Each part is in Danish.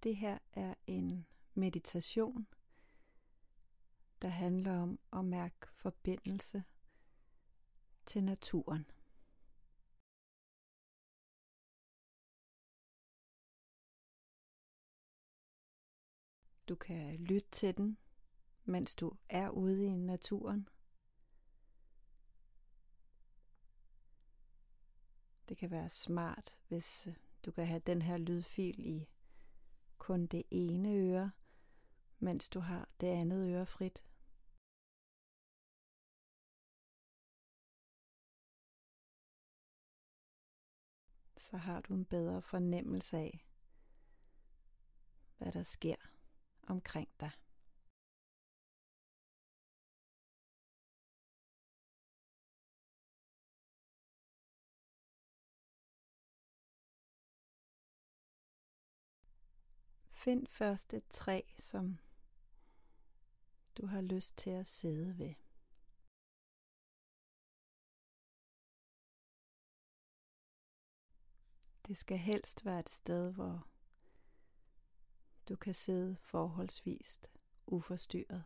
Det her er en meditation, der handler om at mærke forbindelse til naturen. Du kan lytte til den, mens du er ude i naturen. Det kan være smart, hvis du kan have den her lydfil i kun det ene øre, mens du har det andet øre frit. Så har du en bedre fornemmelse af, hvad der sker omkring dig. Find først et træ, som du har lyst til at sidde ved. Det skal helst være et sted, hvor du kan sidde forholdsvist uforstyrret.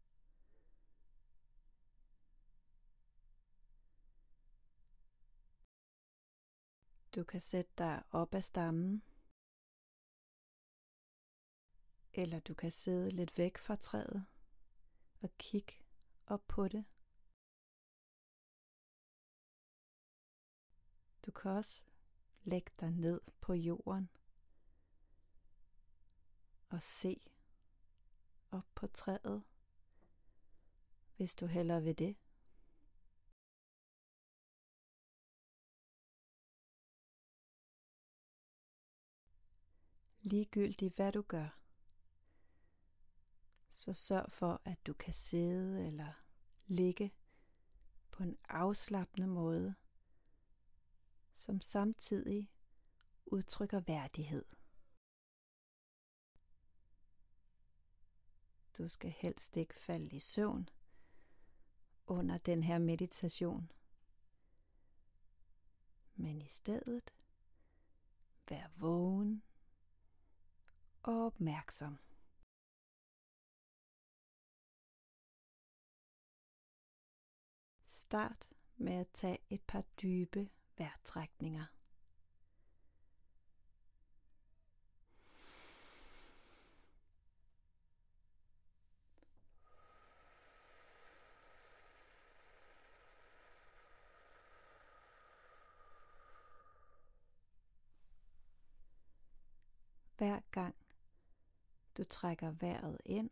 Du kan sætte dig op ad stammen, eller du kan sidde lidt væk fra træet og kigge op på det. Du kan også lægge dig ned på jorden og se op på træet, hvis du hellere vil det. Ligegyldigt hvad du gør, så sørg for, at du kan sidde eller ligge på en afslappende måde, som samtidig udtrykker værdighed. Du skal helst ikke falde i søvn under den her meditation, men i stedet vær vågen og opmærksom. Start med at tage et par dybe vejrtrækninger. Hver gang du trækker vejret ind,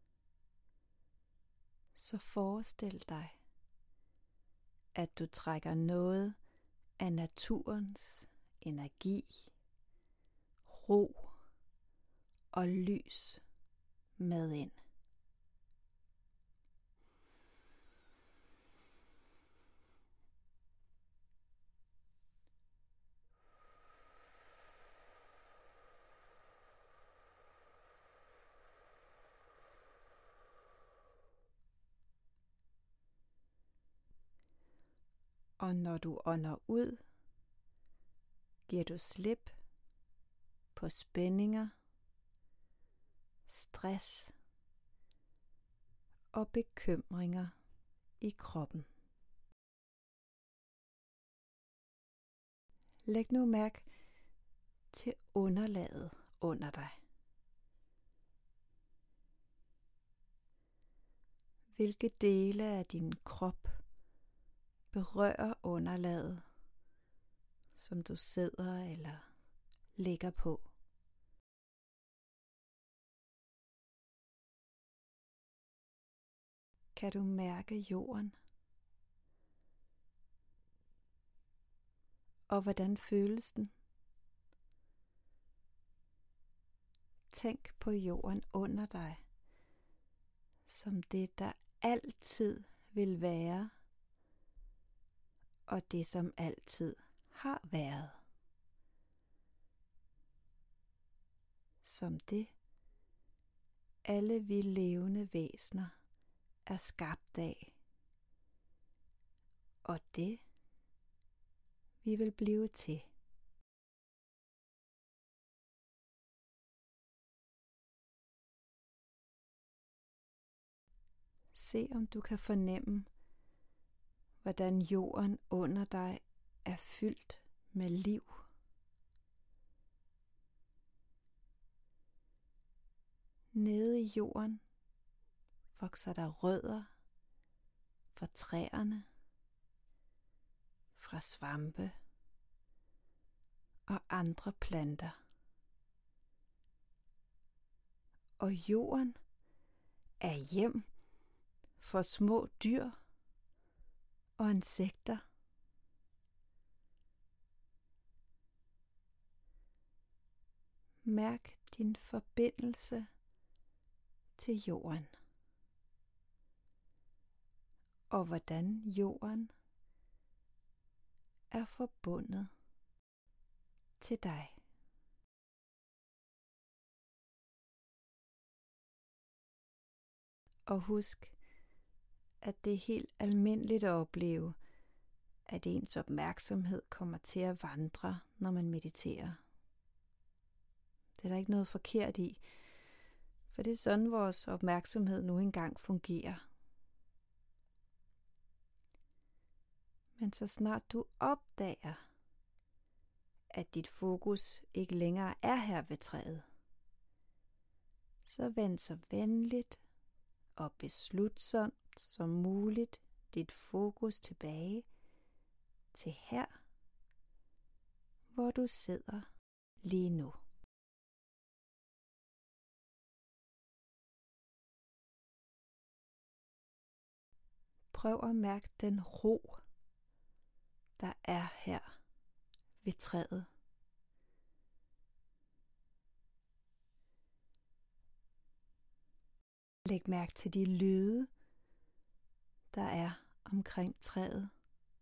så forestil dig, at du trækker noget af naturens energi, ro og lys med ind. Og når du ånder ud, giver du slip på spændinger, stress og bekymringer i kroppen. Læg nu mærke til underlaget under dig. Hvilke dele af din krop berører underlaget, som du sidder eller ligger på? Kan du mærke jorden? Og hvordan føles den? Tænk på jorden under dig, som det, der altid vil være, og det, som altid har været. Som det, alle vi levende væsener er skabt af, og det, vi vil blive til. Se om du kan fornemme, hvordan jorden under dig er fyldt med liv. Nede i jorden vokser der rødder fra træerne, fra svampe og andre planter. Og jorden er hjem for små dyr og insekter. Mærk din forbindelse til jorden, og hvordan jorden er forbundet til dig. Og husk, at det er helt almindeligt at opleve, at ens opmærksomhed kommer til at vandre, når man mediterer. Det er der ikke noget forkert i, for det er sådan, vores opmærksomhed nu engang fungerer. Men så snart du opdager, at dit fokus ikke længere er her ved træet, så vend så venligt og beslutsomt som muligt dit fokus tilbage til her, hvor du sidder lige nu. Prøv at mærke den ro, der er her ved træet. Læg mærke til de lyde, der er omkring træet.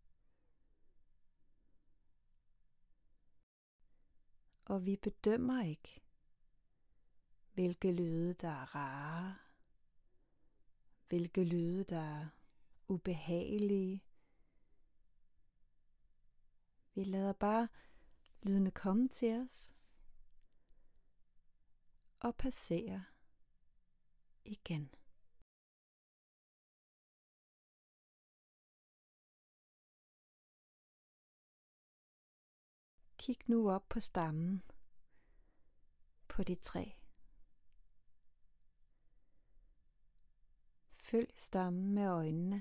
Og vi bedømmer ikke, hvilke lyde der er rare, hvilke lyde der er ubehagelige. Vi lader bare lydene komme til os og passere igen. Kig nu op på stammen på dit træ. Følg stammen med øjnene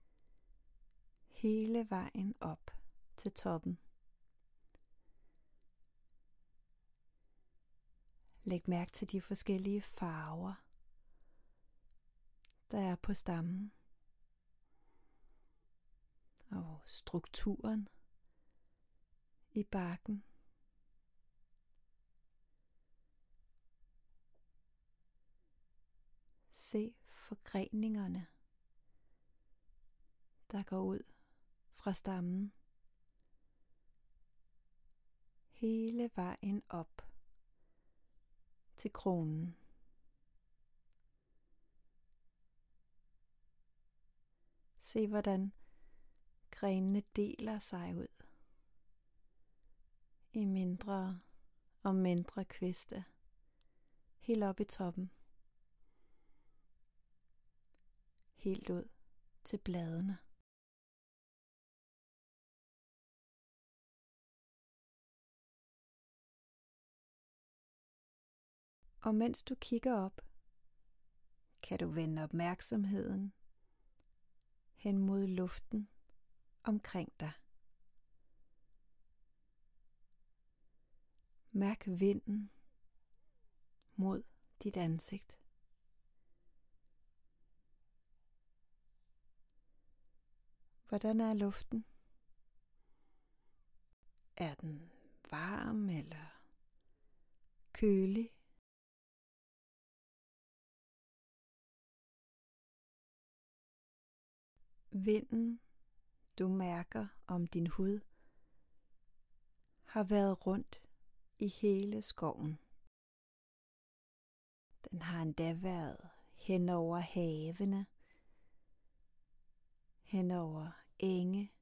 hele vejen op til toppen. Læg mærke til de forskellige farver, der er på stammen, og strukturen i barken. Se forgreningerne, der går ud fra stammen hele vejen op til kronen. Se hvordan grenene deler sig ud i mindre og mindre kviste helt op i toppen, helt ud til bladene. Og mens du kigger op, kan du vende opmærksomheden hen mod luften omkring dig. Mærk vinden mod dit ansigt. Hvordan er luften? Er den varm eller kølig? Vinden, du mærker om din hud, har været rundt i hele skoven. Den har endda været hen over havene, hen over enge,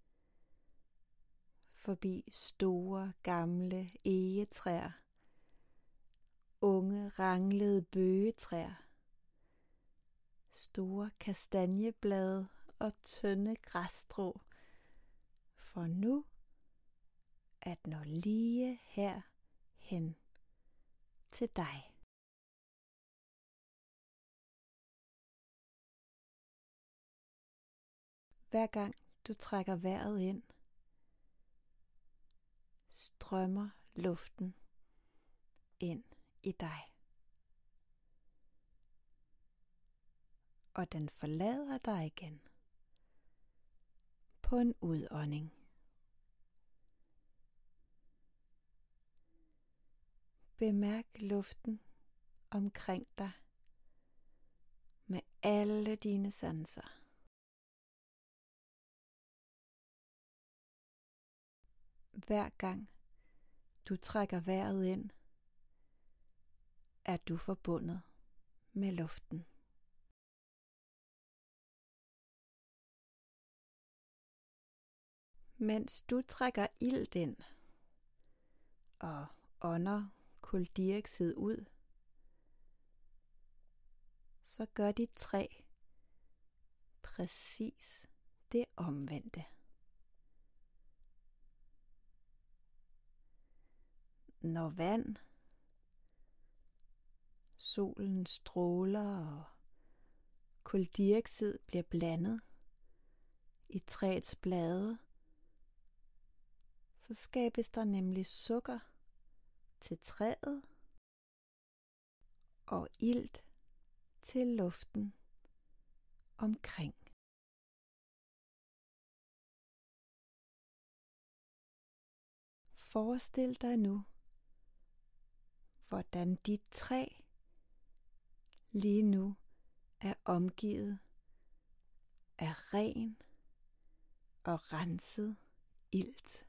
forbi store gamle egetræer, unge ranglede bøgetræer, store kastanjeblade og tynde græsstrå, for nu at nå lige her hen til dig. Hver gang du trækker vejret ind, strømmer luften ind i dig. Og den forlader dig igen på en udånding. Bemærk luften omkring dig med alle dine sanser. Hver gang du trækker vejret ind, er du forbundet med luften. Mens du trækker ilt ind og ånder kuldioxid ud, så gør dit træ præcis det omvendte. Når vand, solens stråler og kuldioxid bliver blandet i træets blade, så skabes der nemlig sukker til træet og ilt til luften omkring. Forestil dig nu, hvordan dit træ lige nu er omgivet af ren og renset ilt.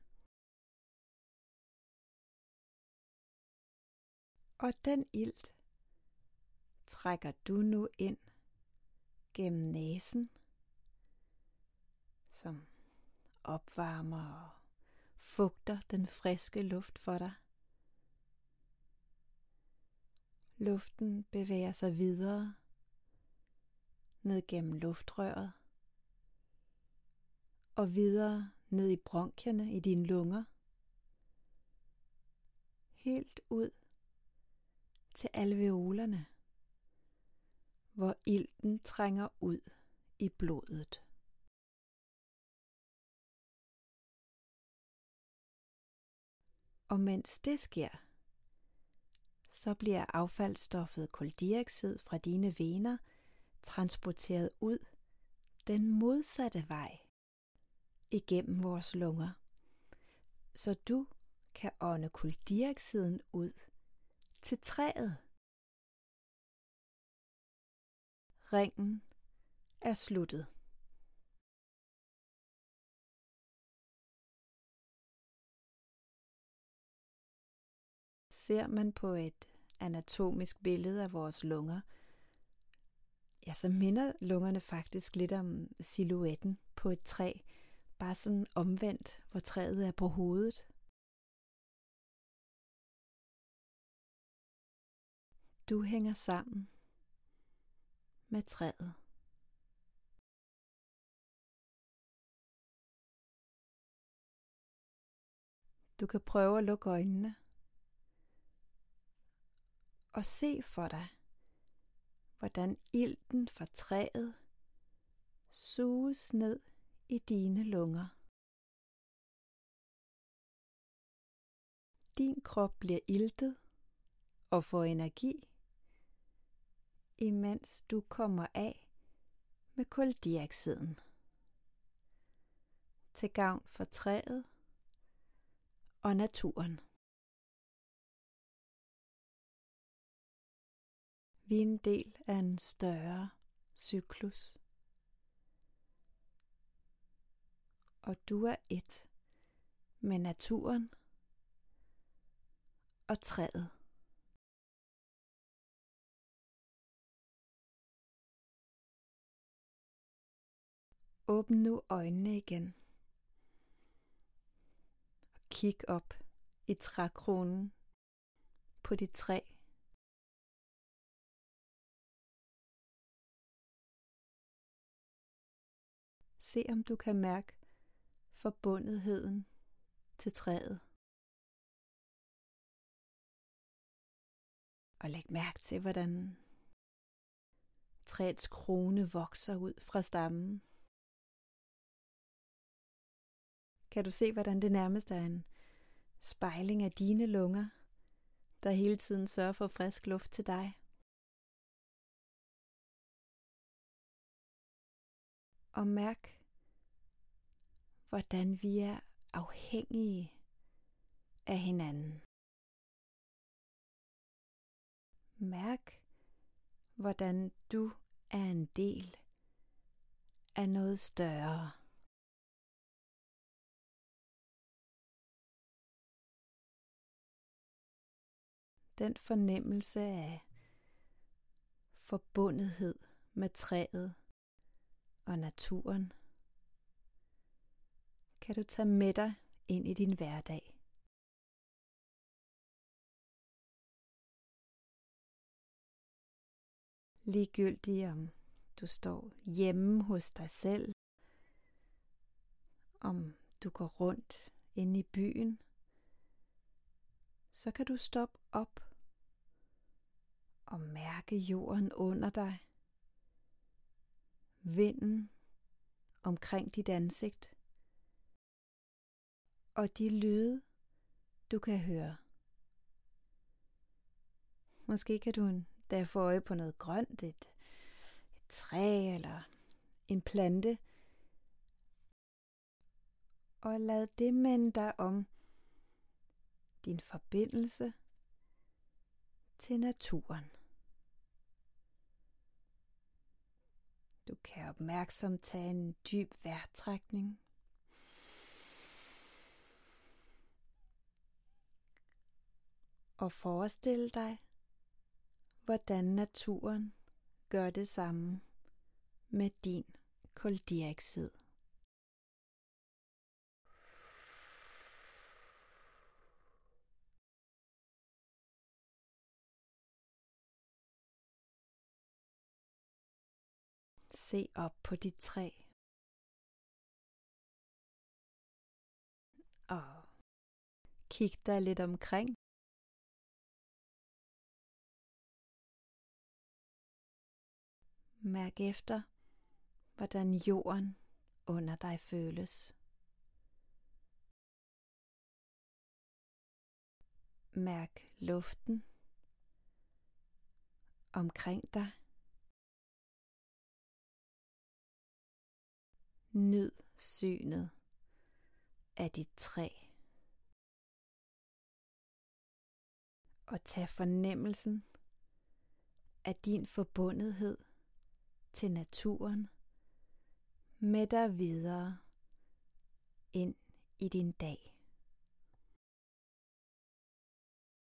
Og den ilt trækker du nu ind gennem næsen, som opvarmer og fugter den friske luft for dig. Luften bevæger sig videre ned gennem luftrøret og videre ned i bronkierne i dine lunger, helt ud til alveolerne, hvor ilten trænger ud i blodet. Og mens det sker, så bliver affaldsstoffet kuldioxid fra dine vener transporteret ud den modsatte vej igennem vores lunger, så du kan ånde kuldioxiden ud til træet. Ringen er sluttet. Ser man på et anatomisk billede af vores lunger, ja, så minder lungerne faktisk lidt om silhuetten på et træ, bare sådan omvendt, hvor træet er på hovedet. Du hænger sammen med træet. Du kan prøve at lukke øjnene og se for dig, hvordan ilten fra træet suges ned i dine lunger. Din krop bliver iltet og får energi, imens du kommer af med kuldioxiden. Til gavn for træet og naturen. Vi er en del af en større cyklus. Og du er et med naturen og træet. Åbn nu øjnene igen. Og kig op i trækronen på dit træ. Se om du kan mærke forbundetheden til træet. Og læg mærke til, hvordan træets krone vokser ud fra stammen. Kan du se, hvordan det nærmest er en spejling af dine lunger, der hele tiden sørger for frisk luft til dig? Og mærk, hvordan vi er afhængige af hinanden. Mærk, hvordan du er en del af noget større. Den fornemmelse af forbundethed med træet og naturen kan du tage med dig ind i din hverdag. Ligegyldigt om du står hjemme hos dig selv, om du går rundt inde i byen, så kan du stoppe op og mærke jorden under dig, vinden omkring dit ansigt, og de lyde, du kan høre. Måske kan du endda få øje på noget grønt, et træ eller en plante, og lad det minde dig om din forbindelse til naturen. Du kan opmærksomt tage en dyb vejrtrækning. Og forestil dig, hvordan naturen gør det samme med din kuldioxid. Se op på dit træ. Og kig dig lidt omkring. Mærk efter, hvordan jorden under dig føles. Mærk luften omkring dig. Nyd synet af dit træ. Og tag fornemmelsen af din forbundethed til naturen med dig videre ind i din dag.